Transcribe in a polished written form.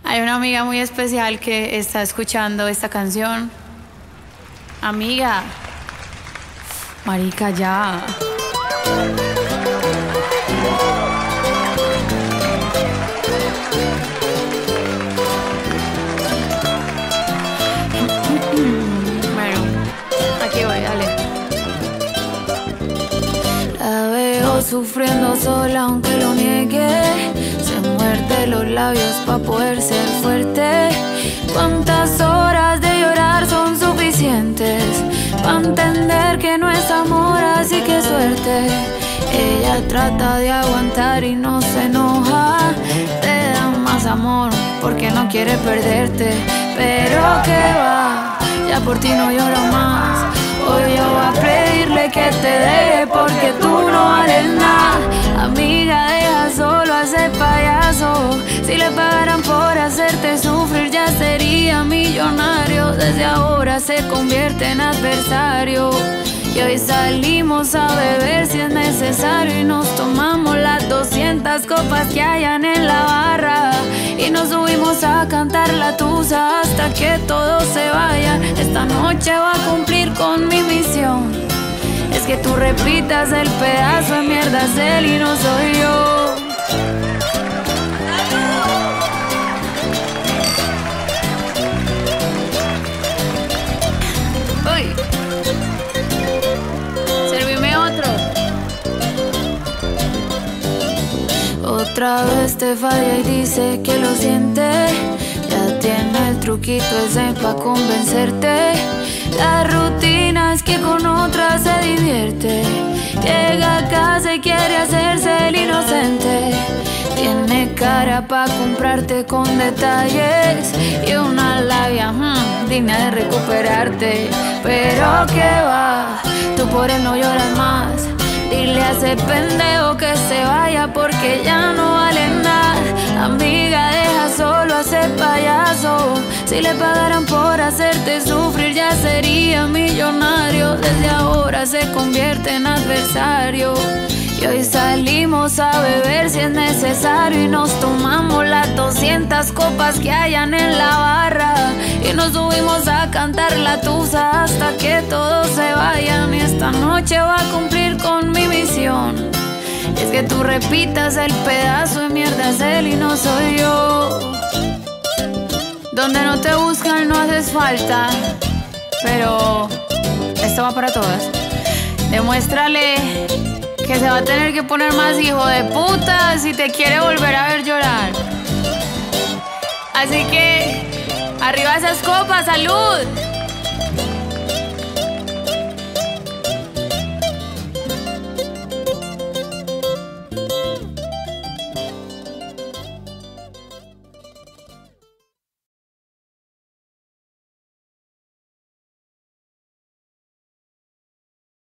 Hay una amiga muy especial que está escuchando esta canción. Amiga, marica, ya. Bueno, aquí voy, dale. La veo sufriendo sola aunque lo niegue. Se muerde los labios pa' poder ser fuerte. ¿Cuántas horas de llorar son suficientes pa' entender que no es amor, así que suerte? Ella trata de aguantar y no se enoja. Te da más amor porque no quiere perderte. Pero que va, ya por ti no llora más. Hoy yo voy a pedirle que te deje porque tú no vales nada. Amiga, deja solo a ese payaso. Si le pagaran por hacerte sufrir ya sería millonario. Desde ahora se convierte en adversario. Y hoy salimos a beber si es necesario. Y nos tomamos las 200 copas que hayan en la barra. Y nos subimos a cantar la tusa hasta que todos se vayan. Esta noche va a cumplir con mi misión. Es que tú repitas el pedazo de mierda es él y no soy yo. Uy, servime otro. Otra vez te falla y dice que lo siente. Ya tiene el truquito ese pa' convencerte. La rutina es que con otra se divierte. Llega a casa y quiere hacerse el inocente. Tiene cara pa' comprarte con detalles y una labia digna de recuperarte. Pero que va, tú por él no lloras más. Dile a ese pendejo que se vaya porque ya no vale nada. Amiga, deja solo a ese payaso. Si le pagaran por hacerte sufrir ya sería millonario. Desde ahora se convierte en adversario. Y hoy salimos a beber si es necesario. Y nos tomamos las 200 copas que hayan en la barra. Y nos subimos a cantar la tusa hasta que todos se vayan. Y esta noche va a cumplir con mi misión. Es que tú repitas el pedazo de mierda es él y no soy yo. Donde no te buscan no haces falta. Pero esto va para todas. Demuéstrale que se va a tener que poner más hijo de puta si te quiere volver a ver llorar. Así que arriba esas copas, salud.